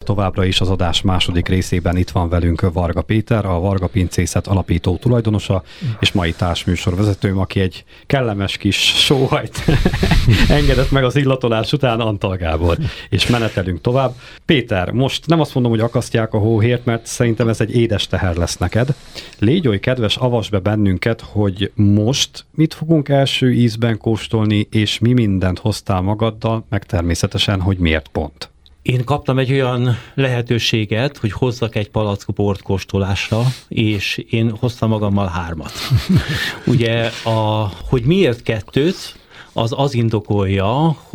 továbbra is az adás második részében itt van velünk Varga Péter, a Varga Pincészet alapító tulajdonosa, és mai társműsorvezetőm, aki egy kellemes kis sóhajt engedett meg az illatolás után, Antal Gábor, és menetelünk tovább. Péter, most nem azt mondom, hogy akasztják a hóhért, mert szerintem ez egy édes teher lesz neked. Légy oly kedves, avasd be bennünket, hogy most mit fogunk első ízben kóstolni, és mi mindent hoztál magaddal, meg természetesen, hogy miért pont. Én kaptam egy olyan lehetőséget, hogy hozzak egy palack bort kóstolásra, és én hoztam magammal 3. Ugye, hogy miért 2, az indokolja,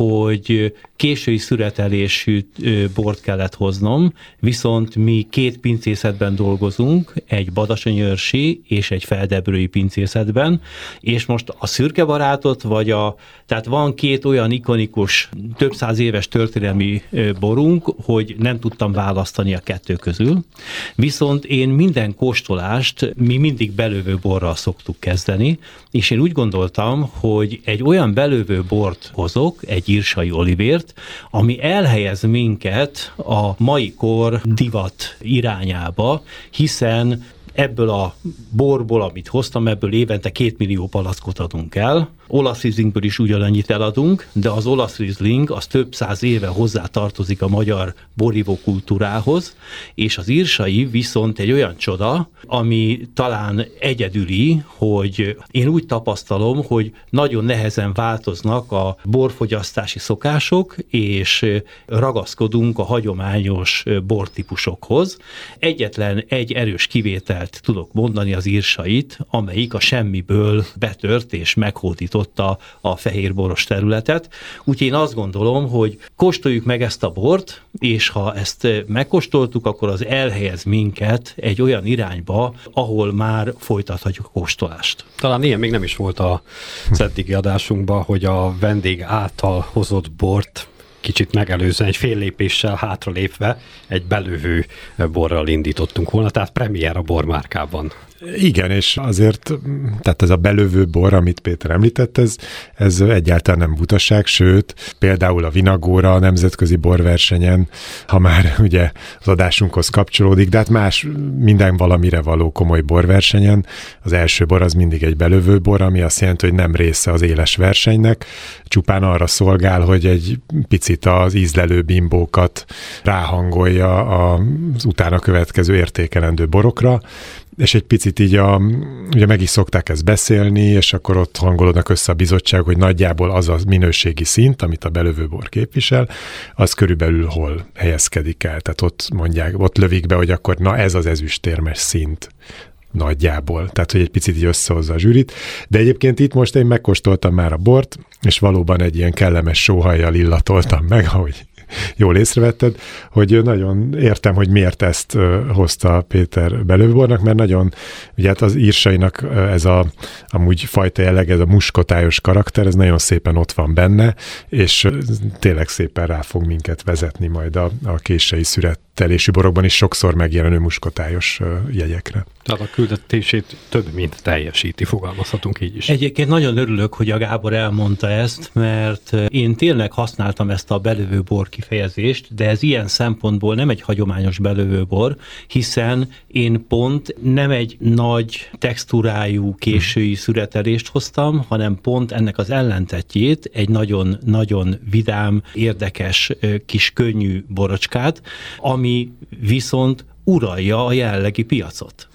hogy késői szüretelésű bort kellett hoznom, viszont mi 2 pincészetben dolgozunk, egy badacsonyőrsi és egy feldebrői pincészetben, és most a szürkebarátot, tehát van 2 olyan ikonikus, több száz éves történelmi borunk, hogy nem tudtam választani a 2 közül, viszont én minden kóstolást mi mindig belövő borral szoktuk kezdeni, és én úgy gondoltam, hogy egy olyan belövő bort hozok, egy írsai olivért, ami elhelyez minket a mai kor divat irányába, hiszen ebből a borból, amit hoztam, ebből évente 2 millió palackot adunk el. Olasz Rieslingből is ugyanannyit eladunk, de az olasz Riesling az több száz éve hozzá tartozik a magyar borívó kultúrához, és az írsai viszont egy olyan csoda, ami talán egyedüli, hogy én úgy tapasztalom, hogy nagyon nehezen változnak a borfogyasztási szokások, és ragaszkodunk a hagyományos bortípusokhoz. Egyetlen egy erős kivételt tudok mondani, az írsait, amelyik a semmiből betört és meghódította a fehérboros területet. Úgyhogy én azt gondolom, hogy kóstoljuk meg ezt a bort, és ha ezt megkóstoltuk, akkor az elhelyez minket egy olyan irányba, ahol már folytathatjuk a kóstolást. Talán ilyen még nem is volt az eddigi adásunkban, hogy a vendég által hozott bort kicsit megelőzően, egy fél lépéssel hátralépve egy belövő borral indítottunk volna, tehát premier a bormárkában. Igen, és azért, tehát ez a belövő bor, amit Péter említett, ez egyáltalán nem butaság, sőt, például a Vinagóra, a nemzetközi borversenyen, ha már ugye az adásunkhoz kapcsolódik, de hát más minden valamire való komoly borversenyen, az első bor az mindig egy belövő bor, ami azt jelenti, hogy nem része az éles versenynek, csupán arra szolgál, hogy egy picit az ízlelő bimbókat ráhangolja az utána következő értékelendő borokra, és egy picit így ugye meg is szokták ezt beszélni, és akkor ott hangolódnak össze a bizottság, hogy nagyjából az a minőségi szint, amit a belövőbor képvisel, az körülbelül hol helyezkedik el. Tehát ott mondják, ott lövik be, hogy akkor na ez az ezüstérmes szint nagyjából. Tehát, hogy egy picit így összehozza a zsűrit. De egyébként itt most én megkóstoltam már a bort, és valóban egy ilyen kellemes sóhajjal illatoltam meg, ahogy jól észrevetted, hogy nagyon értem, hogy miért ezt hozta Péter belőbornak, mert nagyon, ugye hát az írsainak ez amúgy fajta jelleg, ez a muskotályos karakter, ez nagyon szépen ott van benne, és tényleg szépen rá fog minket vezetni majd a késői szüretelésű borokban is sokszor megjelenő muskotályos jegyekre. Tehát a küldetését több mint teljesíti, fogalmazhatunk így is. Egyébként nagyon örülök, hogy a Gábor elmondta ezt, mert én tényleg használtam ezt a belövőbor kifejezést, de ez ilyen szempontból nem egy hagyományos belövőbor, hiszen én pont nem egy nagy textúrájú késői szüretelést hoztam, hanem pont ennek az ellentetjét, egy nagyon-nagyon vidám, érdekes, kis könnyű borocskát, ami viszont uralja a jelenlegi piacot.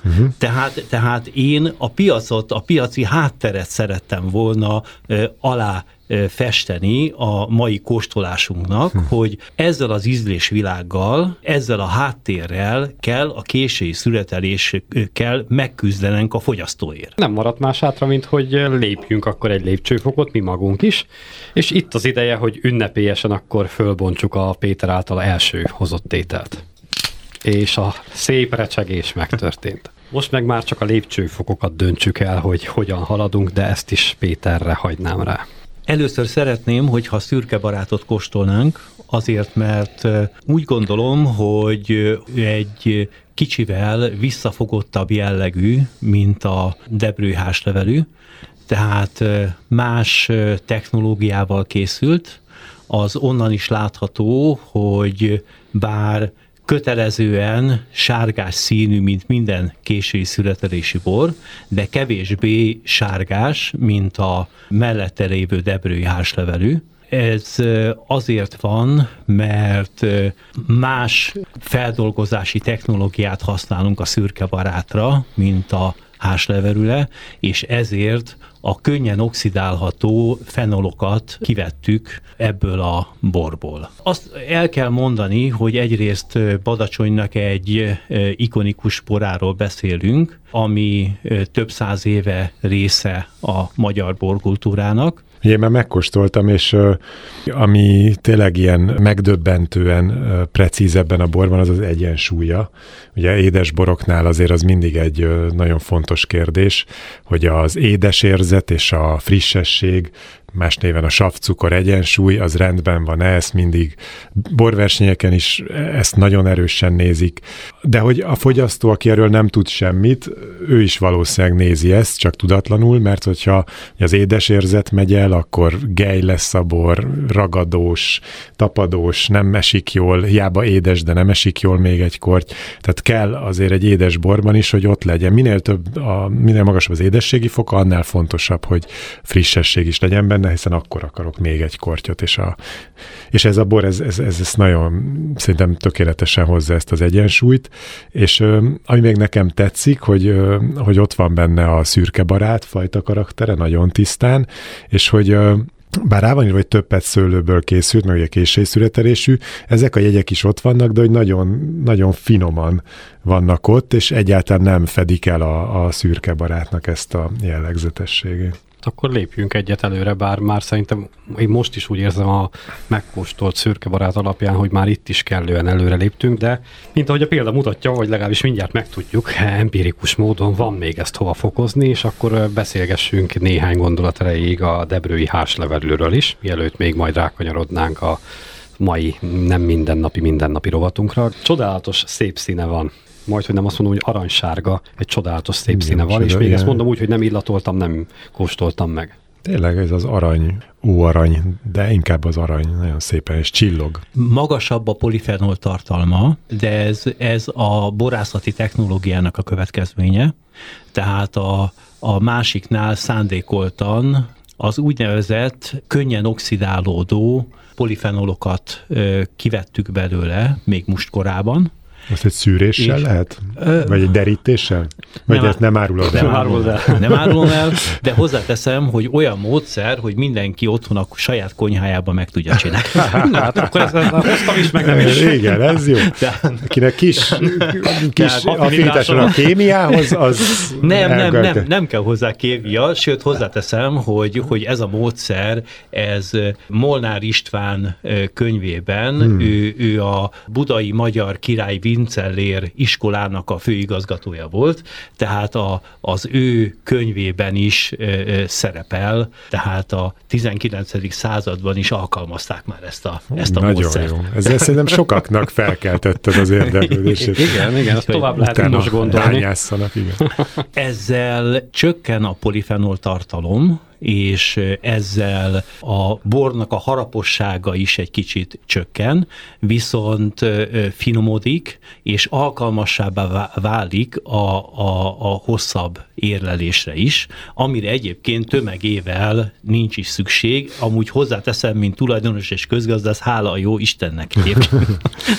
Tehát én a piacot, a piaci hátteret szerettem volna alá festeni a mai kóstolásunknak, hogy ezzel az ízlésvilággal, ezzel a háttérrel kell a késői szüreteléskel megküzdenünk a fogyasztóért. Nem maradt más hátra, mint hogy lépjünk akkor egy lépcsőfokot, mi magunk is, és itt az ideje, hogy ünnepélyesen akkor fölbontsuk a Péter által első hozott ételt. És a szép recsegés megtörtént. Most meg már csak a lépcsőfokokat döntsük el, hogy hogyan haladunk, de ezt is Péterre hagynám rá. Először szeretném, hogyha szürkebarátot kóstolnánk, azért, mert úgy gondolom, hogy egy kicsivel visszafogottabb jellegű, mint a debrői házlevelű, tehát más technológiával készült. Az onnan is látható, hogy bár kötelezően sárgás színű, mint minden késői születelési bor, de kevésbé sárgás, mint a mellette lévő debrői hárslevelű. Ez azért van, mert más feldolgozási technológiát használunk a szürke barátra, mint a hárslevelűre, és ezért a könnyen oxidálható fenolokat kivettük ebből a borból. Azt el kell mondani, hogy egyrészt Badacsonynak egy ikonikus boráról beszélünk, ami több száz éve része a magyar borkultúrának. Én már megkóstoltam, és ami tényleg ilyen megdöbbentően precíz ebben a borban, az az egyensúlya. Ugye édes boroknál azért az mindig egy nagyon fontos kérdés, hogy az édes érzet és a frissesség, más néven a savcukor egyensúly, az rendben van, ezt mindig borversenyeken is ezt nagyon erősen nézik. De hogy a fogyasztó, aki erről nem tud semmit, ő is valószínűleg nézi ezt, csak tudatlanul, mert hogyha az édes érzet megy el, akkor gely lesz a bor, ragadós, tapadós, nem esik jól, hiába édes, de nem esik jól még egy korty. Tehát kell azért egy édes borban is, hogy ott legyen. Minél magasabb az édességi foka, annál fontosabb, hogy frissesség is legyen benne, hiszen akkor akarok még egy kortyot, és ez a bor, ez nagyon szerintem tökéletesen hozza ezt az egyensúlyt, és ami még nekem tetszik, hogy ott van benne a szürke barát fajta karaktere, nagyon tisztán, és hogy bár rá van írva, hogy több petszőlőből készült, meg ugye késői születelésű, ezek a jegyek is ott vannak, de hogy nagyon, nagyon finoman vannak ott, és egyáltalán nem fedik el a szürke barátnak ezt a jellegzetességét. Akkor lépjünk egyet előre, bár már szerintem én most is úgy érzem a megkóstolt szürke barát alapján, hogy már itt is kellően előre léptünk, de mint ahogy a példa mutatja, hogy legalábbis mindjárt megtudjuk, empirikus módon van még ezt hova fokozni, és akkor beszélgessünk néhány gondolat erejéig a debrői hárslevelűről is, mielőtt még majd rákanyarodnánk a mai nem mindennapi rovatunkra. Csodálatos szép színe van. Majdhogy nem azt mondom, hogy aranysárga, egy csodálatos szép színe van, és még ezt mondom úgy, hogy nem illatoltam, nem kóstoltam meg. Tényleg ez az arany, óarany, de inkább az arany, nagyon szépen, és csillog. Magasabb a polifenol tartalma, de ez a borászati technológiának a következménye, tehát a másiknál szándékoltan az úgynevezett könnyen oxidálódó polifenolokat kivettük belőle, még mustkorában. Azt egy szűréssel lehet? Vagy egy derítéssel? Vagy ezt nem árulod el? Nem árulom el, de hozzáteszem, hogy olyan módszer, hogy mindenki otthon a saját konyhájában meg tudja csinálni. Hát akkor ezt hoztam is, meg nem is. Igen, ez jó. Akinek kis affinitáson a kémiához, az nem kell hozzá kémia, sőt hozzáteszem, hogy ez a módszer, ez Molnár István könyvében, ő a Budai Magyar Király Vincellér iskolának a főigazgatója volt, tehát az ő könyvében is szerepel, tehát a 19. században is alkalmazták már ezt a módszert. Nagyon jó. Ezzel szerintem sokaknak felkeltetted az érdeklődését. Igen, ezt tovább lehet most gondolni. Bányásszanak, igen. Ezzel csökken a polifenol tartalom, és ezzel a bornak a harapossága is egy kicsit csökken, viszont finomodik, és alkalmasabbá válik a hosszabb érlelésre is, amire egyébként tömegével nincs is szükség. Amúgy hozzáteszem, mint tulajdonos és közgazdász, hála a jó Istennek egyébként.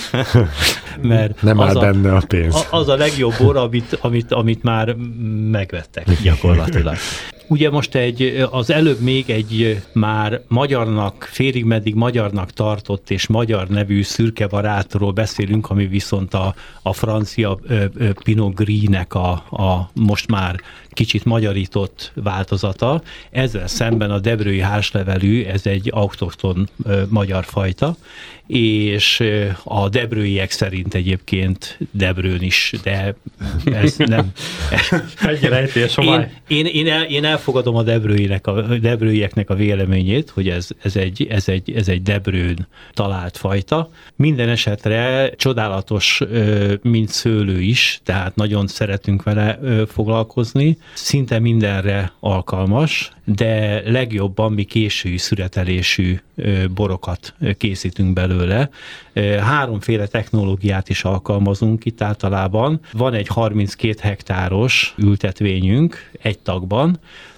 Mert nem áll benne a pénz. Az a legjobb bor, amit már megvettek gyakorlatilag. Ugye most az előbb még egy már magyarnak, félig meddig magyarnak tartott és magyar nevű szürke barátról beszélünk, ami viszont a francia Pinot Gris-nek a most már kicsit magyarított változata. Ezzel szemben a debrői hárslevelű, ez egy autochton magyar fajta, és a debrőiek szerint egyébként Debrőn is, de ez nem... Én elfogadom a debrőieknek a véleményét, hogy ez egy Debrőn talált fajta. Minden esetre csodálatos, mint szőlő is, tehát nagyon szeretünk vele foglalkozni. Szinte mindenre alkalmas, de legjobban mi késői születelésű borokat készítünk belőle. 3 technológiát is alkalmazunk itt általában. Van egy 32 hektáros ültetvényünk egy tagban,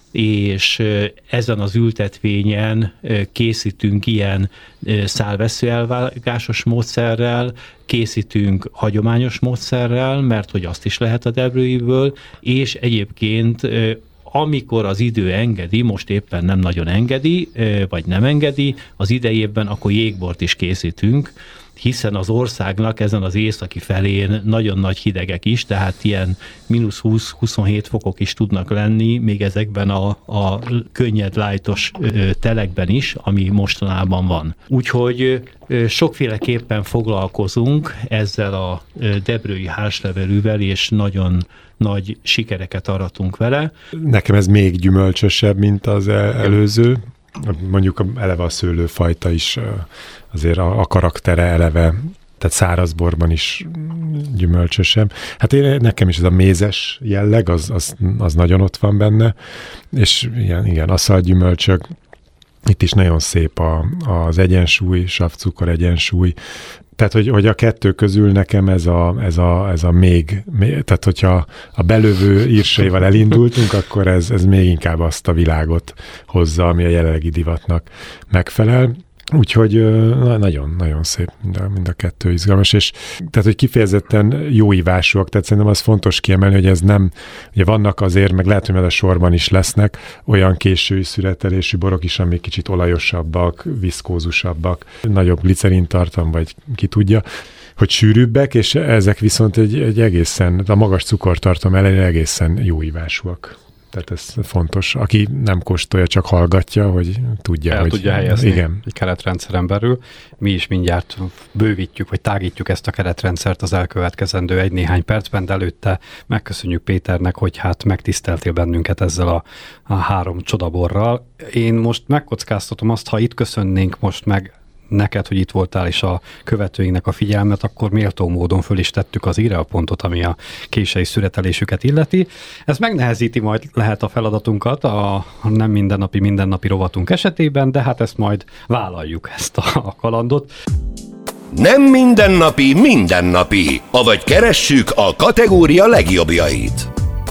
és ezen az ültetvényen készítünk ilyen szálvessző elvágásos módszerrel, készítünk hagyományos módszerrel, mert hogy azt is lehet a debrőiből, és egyébként amikor az idő engedi, most éppen nem nagyon engedi, vagy nem engedi, az idejében akkor jégbort is készítünk, hiszen az országnak ezen az északi felén nagyon nagy hidegek is, tehát ilyen mínusz 20-27 fokok is tudnak lenni, még ezekben a könnyed, lájtos telekben is, ami mostanában van. Úgyhogy sokféleképpen foglalkozunk ezzel a debrői hárslevelűvel, és nagyon nagy sikereket aratunk vele. Nekem ez még gyümölcsösebb, mint az előző. Mondjuk eleve a szőlőfajta is azért a karaktere eleve, tehát szárazborban is gyümölcsösebb. Hát nekem is ez a mézes jelleg, az nagyon ott van benne, és igen, aszalgyümölcsök, itt is nagyon szép az egyensúly, savcukor egyensúly. Tehát, hogy a kettő közül nekem ez a még, tehát hogyha a belövő írsaival elindultunk, akkor ez még inkább azt a világot hozza, ami a jelenlegi divatnak megfelel. Úgyhogy nagyon szép mind a kettő izgalmas, és tehát, hogy kifejezetten jó ívásúak, tehát szerintem az fontos kiemelni, hogy ez nem, ugye vannak azért, meg lehet, hogy majd a sorban is lesznek olyan késői szüretelésű borok is, amik kicsit olajosabbak, viszkózusabbak, nagyobb glicerin-tartalom, vagy ki tudja, hogy sűrűbbek, és ezek viszont egy egészen, a magas cukortartalom ellenére egészen jó ívásúak. Tehát ez fontos. Aki nem kóstolja, csak hallgatja, hogy tudja, hogy tudja helyezni igen. Egy keretrendszeren belül. Mi is mindjárt bővítjük, vagy tágítjuk ezt a keretrendszert az elkövetkezendő egy-néhány percben, de előtte megköszönjük Péternek, hogy hát megtiszteltél bennünket ezzel a 3 csodaborral. Én most megkockáztatom azt, ha itt köszönnénk most meg neked, hogy itt voltál, és a követőinknek a figyelmet, akkor méltó módon föl is tettük az írelpontot, ami a késői szüretelésüket illeti. Ez megnehezíti majd lehet a feladatunkat a nem mindennapi rovatunk esetében, de hát ezt majd vállaljuk, ezt a kalandot. Nem mindennapi, avagy keressük a kategória legjobbjait.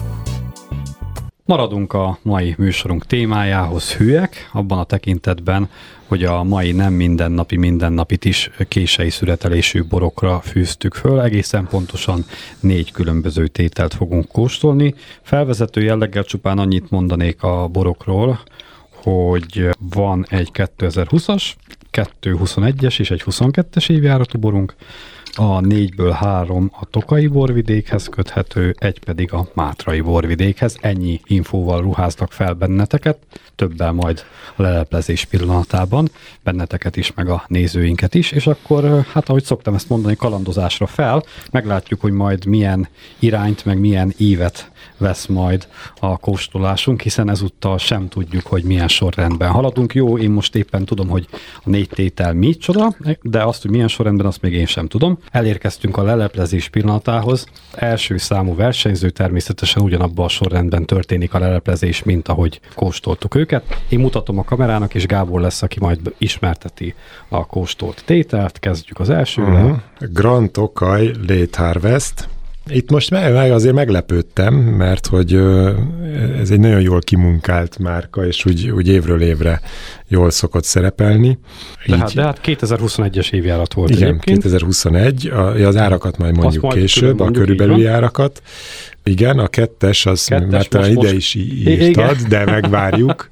Maradunk a mai műsorunk témájához hűek, abban a tekintetben, hogy a mai nem mindennapit is kései szüretelésű borokra fűztük föl. Egészen pontosan 4 különböző tételt fogunk kóstolni. Felvezető jelleggel csupán annyit mondanék a borokról, hogy van egy 2020-as, 221-es és egy 22-es évjáratú borunk, a 4-ből 3 a Tokaji borvidékhez köthető, egy pedig a Mátrai borvidékhez. Ennyi infóval ruháztak fel benneteket, többel majd a leleplezés pillanatában, benneteket is, meg a nézőinket is, és akkor, hát ahogy szoktam ezt mondani, kalandozásra fel, meglátjuk, hogy majd milyen irányt, meg milyen ívet vesz majd a kóstolásunk, hiszen ezúttal sem tudjuk, hogy milyen sorrendben haladunk. Jó, én most éppen tudom, hogy a 4 tétel micsoda, de azt, hogy milyen sorrendben, azt még én sem tudom. Elérkeztünk a leleplezés pillanatához. Első számú versenyző, természetesen ugyanabban a sorrendben történik a leleplezés, mint ahogy kóstoltuk őket. Én mutatom a kamerának, és Gábor lesz, aki majd ismerteti a kóstolt tételt. Kezdjük az elsővel. Grand Tokaj Late Harvest. Itt most azért meglepődtem, mert hogy ez egy nagyon jól kimunkált márka, és úgy évről évre jól szokott szerepelni. De hát 2021-es évjárat volt. Igen, egyébként. 2021, az árakat majd mondjuk majd később, a körülbelüli árakat. Igen, a 2-es, az már talán ide is írtad, de megvárjuk.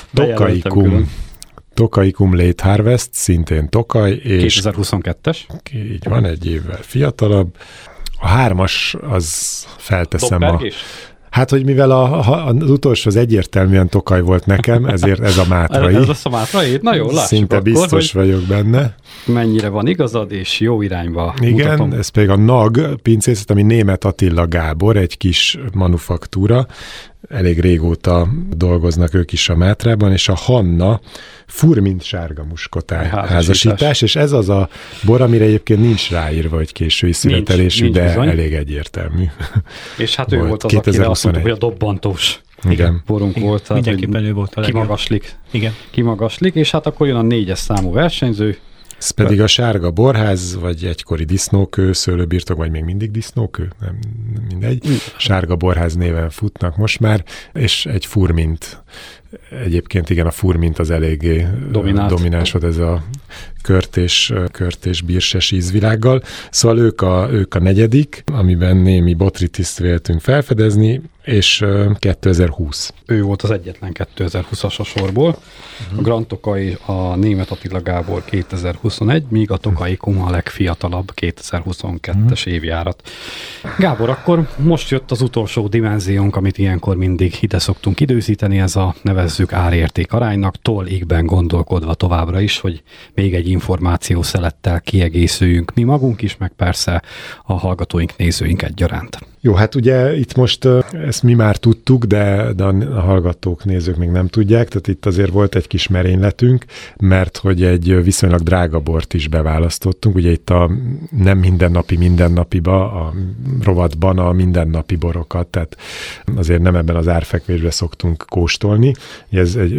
Tokaikum Late Harvest, szintén Tokaj. És 2022-es. Így van, egy évvel fiatalabb. A 3-as, az felteszem Hát, hogy mivel az utolsó az egyértelműen Tokaj volt nekem, ezért ez a Mátrai. Ez lesz a Mátrai? Na jó, lássuk. Szinte akkor, biztos vagyok benne. Mennyire van igazad, és jó irányba igen, mutatom. Ez pedig a NAG pincészet, ami Németh Attila Gábor, egy kis manufaktúra. Elég régóta dolgoznak ők is a Mátrában, és a Hanna furmint sárga muskotáj házasítás, és ez az a bor, amire egyébként nincs ráírva, hogy késői születelésű, de bizony. Elég egyértelmű. És hát ő volt az, akire azt mondtuk, hogy a dobbantós. Igen. borunk volt. Tehát, mindenképpen ő volt a legjobb. Kimagaslik, és hát akkor jön a 4-es számú versenyző. Ez pedig a Sárga Borház, vagy egykori disznókő, szőlőbirtok, vagy még mindig disznókő, nem mindegy. Sárga Borház néven futnak most már, és egy furmint. Egyébként igen, a furmint az eléggé domináns volt, ez a kört és bírses ízvilággal. Szóval ők a negyedik, amiben némi botrytiszt véltünk felfedezni, és 2020. Ő volt az egyetlen 2020-as a sorból. A Grand Tokaj a Németh Attila Gábor 2021, míg a Tokai Kuma a legfiatalabb 2022-es évjárat. Gábor, akkor most jött az utolsó dimenziónk, amit ilyenkor mindig ide szoktunk időzíteni, ez a nevezzük árérték aránynak, tollékben gondolkodva továbbra is, hogy még egy információ szelettel kiegészüljünk mi magunk is, meg persze a hallgatóink, nézőink egyaránt. Jó, hát ugye itt most ezt mi már tudtuk, de a hallgatók, nézők még nem tudják, tehát itt azért volt egy kis merényletünk, mert hogy egy viszonylag drága bort is beválasztottunk, ugye itt a nem mindennapiba, a rovatban a mindennapi borokat, tehát azért nem ebben az árfekvésben szoktunk kóstolni, ez egy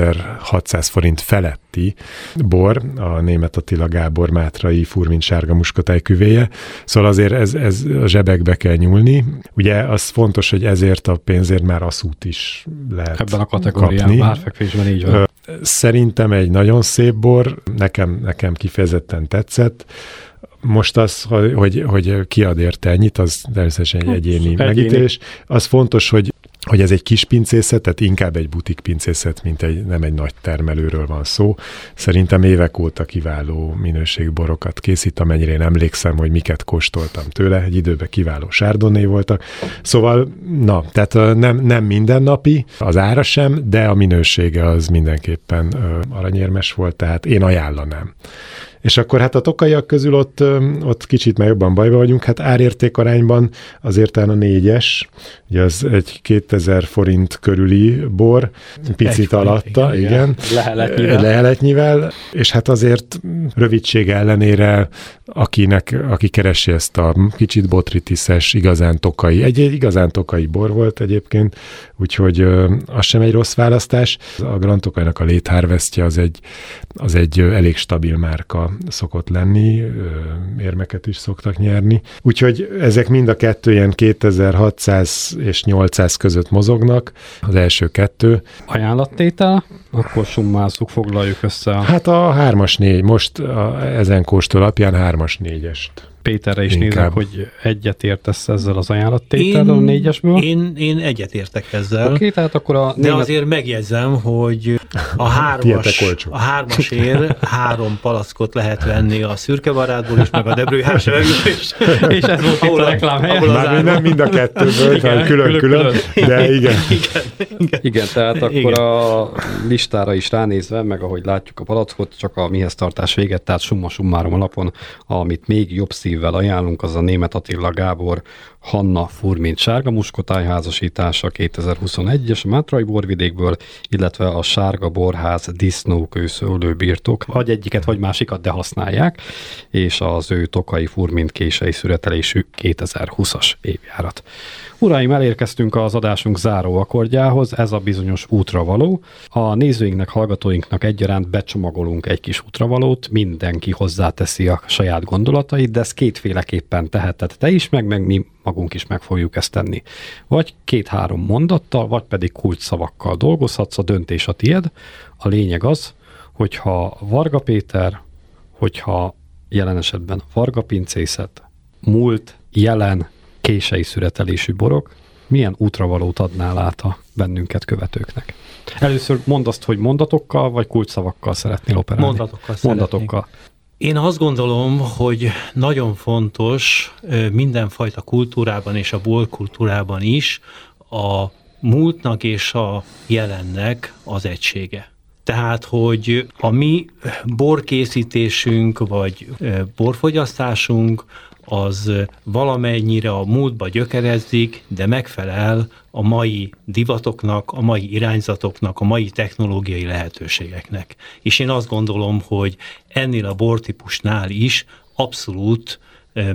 5600 forint feletti bor, a Németh Attila Gábor mátrai furmint sárga muskotáj küvéje, szóval azért ez a zsebekbe kell nyúlni. Ugye az fontos, hogy ezért a pénzért már asszút is lehet ebben a kategóriában, árfekvésben így van. Szerintem egy nagyon szép bor, nekem kifejezetten tetszett. Most az, hogy ki ad érte ennyit, az természetesen egy egyéni megítélés. Az fontos, hogy ez egy kis pincészet, tehát inkább egy butik pincészet, nem egy nagy termelőről van szó. Szerintem évek óta kiváló minőségű borokat készít, amennyire én emlékszem, hogy miket kóstoltam tőle. Egy időben kiváló chardonnay voltak. Szóval, tehát nem mindennapi, az ára sem, de a minősége az mindenképpen aranyérmes volt, tehát én ajánlanám. És akkor hát a tokaiak közül ott kicsit már jobban bajba vagyunk, hát árérték arányban azért talán a 4-es, ugye az egy 2000 forint körüli bor, picit alatta, igen. Leheletnyivel, és hát azért rövidsége ellenére, aki keresi ezt a kicsit botrytiszes, igazán tokai, egy igazán tokai bor volt egyébként, úgyhogy az sem egy rossz választás. A Grand Tokajnak a Late Harvestje az egy elég stabil márka szokott lenni, érmeket is szoktak nyerni. Úgyhogy ezek mind a kettő ilyen 2600 és 800 között mozognak, az első kettő. Ajánlattétel? Akkor summázzuk, foglaljuk össze. Hát a 3-as 4, most ezen kóstol alapján 3-as 4-est. Péterre is nézek, hogy egyet értesz ezzel az ajánlattétellel a 4-esből. Én egyet értek ezzel. Oké, tehát akkor de azért megjegyzem, hogy a 3-asért 3 palackot lehet venni a szürkebarátból is, meg a Debrőjhásevegből is. És ez volt itt a reklámhelye. Már nem mind a kettőből, hanem külön-külön, de igen. Igen, tehát akkor a listára is ránézve, meg ahogy látjuk a palackot, csak a mihez tartás véget, tehát summa summarum alapon, amit még jobb szívvel ajánlunk, az a Németh Attila Gábor Hanna furmint sárga muskotáj házasítása 2021-es a Mátrai borvidékből, illetve a Sárga Borház disznókő szőlőbirtok, vagy egyiket, vagy másikat, de használják, és az ő tokai furmint kései szüretelésű 2020-as évjárat. Uraim, elérkeztünk az adásunk záró akkordjához, ez a bizonyos útravaló. A nézőinknek, hallgatóinknak egyaránt becsomagolunk egy kis útravalót, mindenki hozzáteszi a saját gondolatait, de ezt kétféleképpen teheted te is, meg mi magunk is meg fogjuk ezt tenni. Vagy 2-3 mondattal, vagy pedig kulcsszavakkal dolgozhatsz, a döntés a tied. A lényeg az, hogyha Varga Péter, hogyha jelen esetben Varga pincészet, múlt, jelen, kései szüretelésű borok, milyen útravalót adnál át a bennünket követőknek? Először mondd azt, hogy mondatokkal, vagy kulcsszavakkal szeretnél operálni? Mondatokkal. Én azt gondolom, hogy nagyon fontos mindenfajta kultúrában és a borkultúrában is a múltnak és a jelennek az egysége. Tehát, hogy a mi borkészítésünk vagy borfogyasztásunk az valamennyire a múltba gyökerezik, de megfelel a mai divatoknak, a mai irányzatoknak, a mai technológiai lehetőségeknek. És én azt gondolom, hogy ennél a bortípusnál is abszolút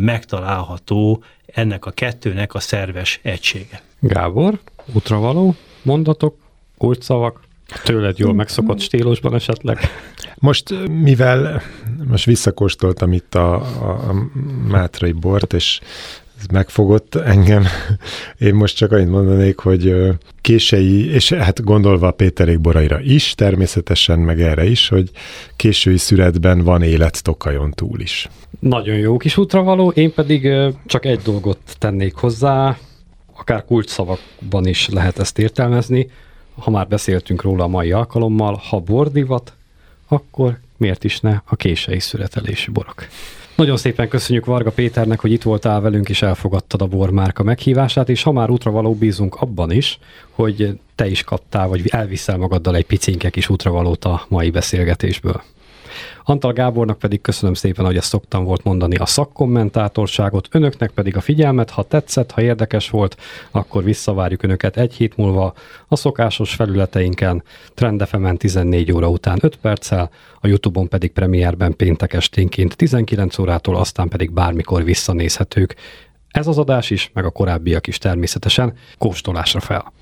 megtalálható ennek a kettőnek a szerves egysége. Gábor, útravaló? mondatok, kulcsszavak, tőled jól megszokott stílusban esetleg? Most, mivel most visszakóstoltam itt a mátrai bort, és ez megfogott engem, én most csak annyit mondanék, hogy kései, és hát gondolva a Péterék boraira is, természetesen, meg erre is, hogy késői szüretben van élet Tokajon túl is. Nagyon jó kis útravaló, én pedig csak egy dolgot tennék hozzá, akár kulcsszavakban is lehet ezt értelmezni, ha már beszéltünk róla a mai alkalommal, ha bordivat, akkor miért is ne a kései szüretelésű borok. Nagyon szépen köszönjük Varga Péternek, hogy itt voltál velünk, és elfogadtad a bormárka meghívását, és ha már útravaló, bízunk abban is, hogy te is kaptál, vagy elviszel magaddal egy picinke kis útravalót a mai beszélgetésből. Antal Gábornak pedig köszönöm szépen, hogy ezt szoktam volt mondani, a szakkommentátorságot, önöknek pedig a figyelmet, ha tetszett, ha érdekes volt, akkor visszavárjuk önöket egy hét múlva a szokásos felületeinken, Trend FM-en 14 óra után 5 perccel, a YouTube-on pedig premierben péntek esténként 19 órától, aztán pedig bármikor visszanézhetők. Ez az adás is, meg a korábbiak is természetesen kóstolásra fel.